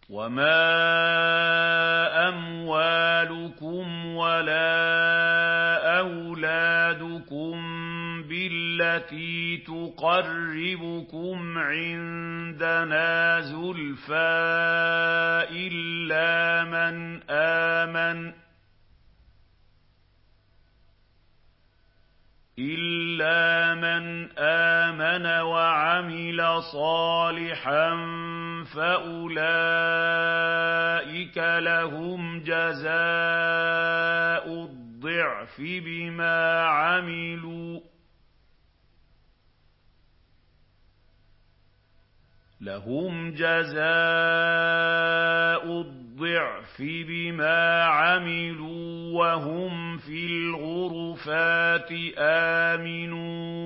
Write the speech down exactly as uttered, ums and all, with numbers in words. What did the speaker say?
وَمَا أَمْوَالُكُمْ وَلَا أَوْلَادُكُم بِالَّتِي تُقَرِّبُكُمْ عِندَنَا زُلْفَىٰ إِلَّا مَنْ آمَنَ إِلَّا مَنْ آمَنَ وَعَمِلَ صَالِحًا فَأُولَٰئِكَ لَهُمْ جَزَاءُ الضِّعْفِ بِمَا عَمِلُوا لهم جزاء الضعف بما عملوا وهم في الغرفات آمنون